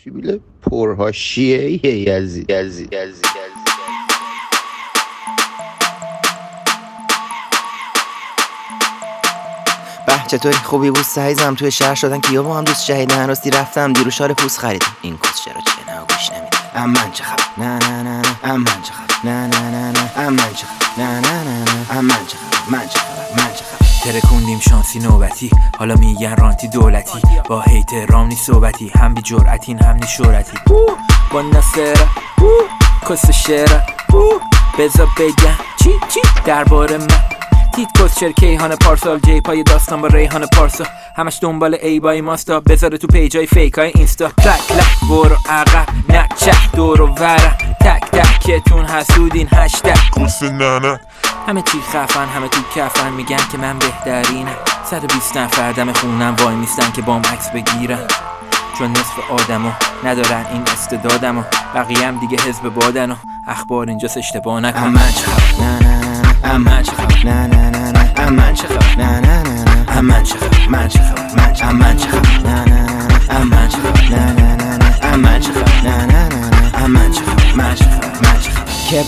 سیبیل پرهاشیه یزید. به چطوری؟ خوبی بود سعیزم؟ توی شهر شدن کیا با هم دوست شهیدن؟ راستی رفتم دیرو شال پوست خریدم. این کوس چرا چه نه گوش نمیده. امن چه خبر؟ نه نه نه نه. امن چه خبر؟ نه نه نه نه. امن چه خبر؟ نه نه نه نه. امن چه خبر؟ من چه خبر؟ من چه خبر؟ ترکوندیم شانسی نوبتی، حالا میگن رانتی دولتی. با هیت رام نی صحبتی، هم بی جرعتین هم نی شورتی. با نصره کس شعره بذار بگم چی درباره من. تیت کسچر کیهان پارسال، جی پای داستان با ریحان پارسا. همش دنبال ای بای ماستا، بذاره تو پیجای فیک های اینستا. تک لک برو عقب نچه دور و ورم، تک تکتون حسودین هشتگ کس ننه. همه چی خفن همه تو کفن، میگن که من بهترینم. 120 نفر دم خونم وای میستن که بام عکس بگیرن، چون نصف آدمو ندارن این استعدادمو. بقیه‌ام دیگه حزب بادن و اخبار اینجاست اشتباه نکن. امن چه خبر؟ نه نه نه. امن چه خبر؟ نه نه نه نه. امن چه خبر؟ نه نه نه نه. امن چه خبر؟ من چه خبر؟ من چه خبر؟ امن چه خبر؟ نه نه نه. امن چه خبر؟ نه نه نه نه. امن چه خبر؟ نه نه نه نه. امن چه خبر؟ من چه خبر؟ من چه خبر؟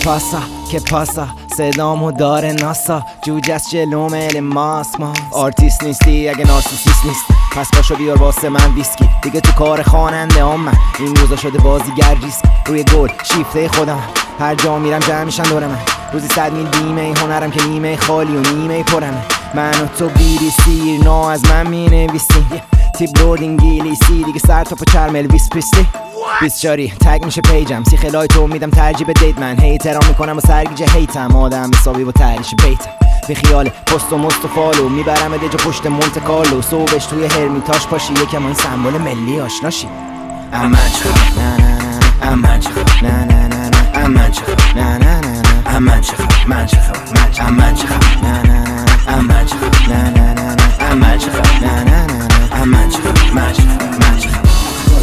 که پاسا صدامو داره ناسا، جوجه از جلوم ماس آرتیست نیستی اگه نارسیسیست نیست، پس باشو بیار واسه من ویسکی. دیگه تو کار خواننده هم من این روزا شده بازیگر ریسک. روی گل شیفته خودم، هر جا میرم جمع میشن دور من. روزی 100 میل بیمه هنرم که نیمه خالی و نیمه پرمه. من و تو بیری سیر نا از من مینویسی، تیپ لورد انگلیسی دیگه سر تا پا چرم الویس پریسلی. بیسچاری تگ میشه پیجم، سی خلای تو میدم ترجیح به دیت. من هیترام میکنم و سرگیجه هیتم، آدم حسابی با تریش بیتم. به خیال پست و مست و فالو میبرم دجا پشت مونت کارلو. صبحش توی هرمیتاش پاشی یکم این سمبل ملی آشناشی. امن چه خبر؟ نه نه نه. امن چه خبر؟ نه نه نه نه. امن چه خبر؟ نه نه نه نه. امن چه خبر؟ من چه خبر؟ من چه خبر؟ امن چه خبر؟ نه نه نه. امن چه خبر؟ نه نه نه نه. امن چه خبر؟ نه نه نه نه. امن چه خبر؟ من چه خبر؟ من چه خبر؟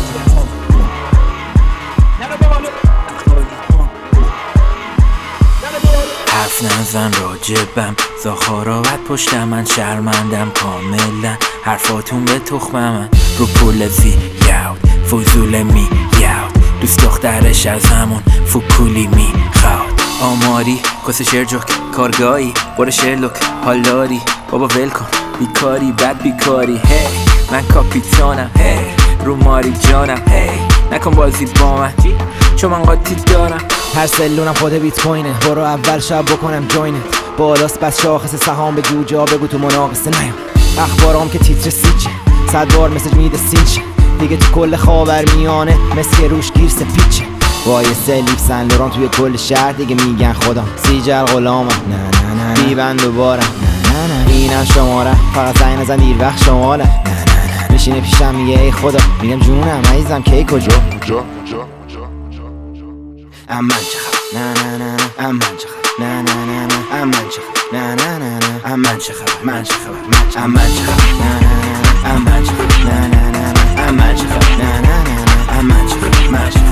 حرف نزن راجبم، زاخاراوت پشت من شرمندم کاملا. حرفاتون به تخم من رو پول یاود فضول می یاود. دوست دخترش از همون فکولی می خواد. آماری کس شرجوک کارگاهی برو شرلوک حالاری. بابا ول کن بیکاری بد بیکاری. هی من کاپیتانم، هی رو ماری جانم. هی نکن بازی با من چون من قاطی دارم. هر سلونم خود بیت کوینه، برو اول شب بکنم جوینت. بالاست بس شاخص سهام به جوجه بگو تو مناقصه نیام. اخبارام که تیتر سیچه، 100 بار مسیج میده سینچه. دیگه تو کل خاور میانه مثل روش گیر سپیچه. وای سلیف سن لوران توی کل شهر دیگه میگن خودم سیجل غلامم. نه نه نه. بیبند دوباره نه نه نه. اینم شماره فقط زنگ نزن دیر وقت شماله. نه نه نه. میشینه پیشم میگه ای خدا، میگم جونم عزیزم کی کجا. امن چه خبر؟ نه نه نه. امن چه خبر؟ نه نه نه نه. امن چه خبر؟ نه نه نه نه. امن چه خبر؟ من چه خبر؟ من چه خبر؟ امن چه خبر؟ نه نه نه. امن چه خبر؟ نه نه نه. امن چه خبر؟ نه نه نه. امن چه خبر؟ من چه خبر؟